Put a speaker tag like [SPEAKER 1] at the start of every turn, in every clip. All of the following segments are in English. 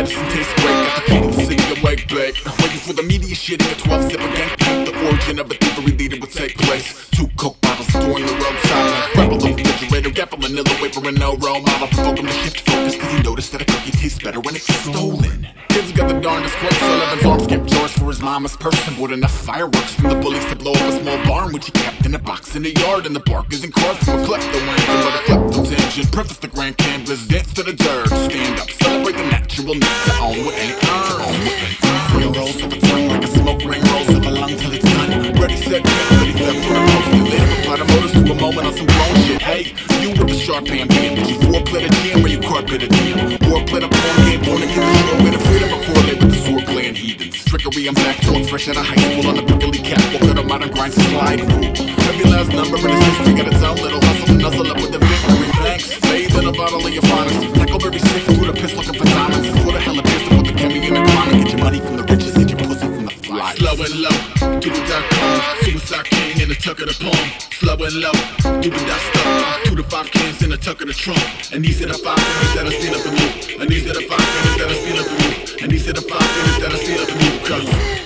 [SPEAKER 1] medicine tastes great. Got the key to the city awake, bake. Waiting for the media shitting a 12 sip again. The origin of a thievery leader would take place. 2 Coke bottles during the roadside. Rebel the refrigerator, gap a manila wafer and no role model. Provoke him to shift focus, cause he noticed that a cookie tastes better when it's stolen. Kids got the darndest quirks, so Levin's arms kept drawers for his mama's purse. And bought enough fireworks from the bullies to blow up a small barn, which he kept in a box in the yard. And the bark isn't carved from a klepto wagon, but a klepto tangent. Preface the grand canvas, dance to the dirt. Stand up, celebrate the natural need to own what ain't earned. Real rolls of a tongue like a smoke ring, rolls of a lung till it's done. Ready, set, get ready, left for the post. And later apply the motors to a moment on some grown shit. Hey, you with the sharp hand band, did you foreplay the jam or you carpet a deal? Warplay the porn game, born again the show with a freedom of correlate with the sword playing heathens. Trickery, I'm back to it, fresh out of high school on the prickly catwalk of the modern grind slide rule. Every last number in this history got its own little hustle to nuzzle up with the victory. Thanks, bathe in a bottle of your finest. Tackle very sick through the piss looking for diamonds. For the hell of this to put the chemi in the climate. Get your money from the riches, get your pussy from the fly. Slow and low, Cupid.com, Suicide King in the tuck of the palm. Slow and low, Cupid.stuff, 2 to 5 cans in the tuck of the trunk. And these are the 5 things that I steal from you. And these are the 5 things that I steal from you. And these are the 5 things that I steal from you. Cause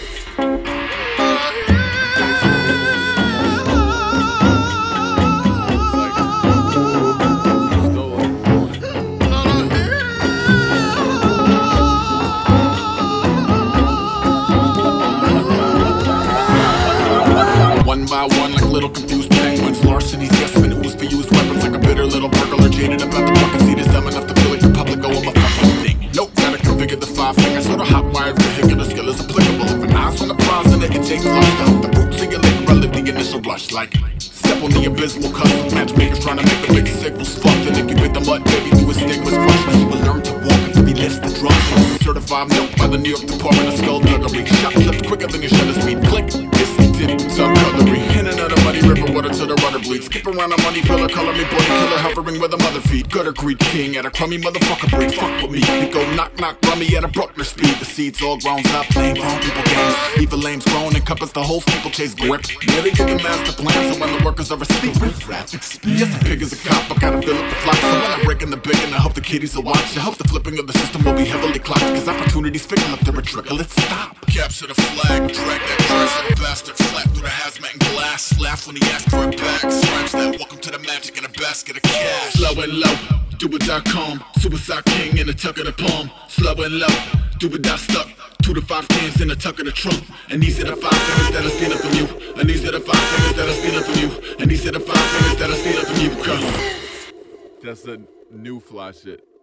[SPEAKER 1] one by one, like little confused penguins. Larceny's yes men who was for used weapons. Like a bitter little burglar, jaded about the fucking seat is dumb enough to feel like the public go I'm a fucking thing. Nope, gotta configure the 5 fingers. So the hot-wired vehicular skill is applicable. If an eye's on the prize and the intake flushed out, the roots of your liquor, I live the initial rush. Like, step on the abysmal cusp of matchmakers trying to make the big signals fucked. And incubate the mud, baby, through a stigma's crush. Now you will learn to walk until he lifts the drums. And this is certified milk by the New York Department of Skullduggery. Shot left quicker than your shutter speed. Click, dip, some cutlery. In another muddy river, water till the rudder bleeds. Skip around a money pillar, color me boy, killer hovering where the mother feet. Gutter Creek King at a crummy motherfucker breed. Fuck with me, it go knock knock rummy at a Bruckner speed. The seeds all grown up, playing grown people games. Evil lames grown, encompass the whole steeplechase grip. Yeah, they get the master plan, so when the workers are asleep, yes, a pig is a cop, I gotta fill up the flock. So when I'm breaking the big and I hope the kiddies will watch. I hope the flipping of the system will be heavily clocked, cause opportunities fickle up to a trickle, it stop. Capture the flag, drag that dress of the bastard. Slap through the hazmat and glass. Laugh when he asks for it back. Scratch that, welcome to the magic in a basket of cash. Slow and low, do-it.com. Suicide King in the tuck of the palm. Slow and low, do-it.stuff. 2 to 5 cans in the tuck of the trunk. And these are the 5 things that I steal from you. And these are the 5 things that I steal from you. And these are the 5 things that I steal from you. Cause
[SPEAKER 2] that's the new fly shit.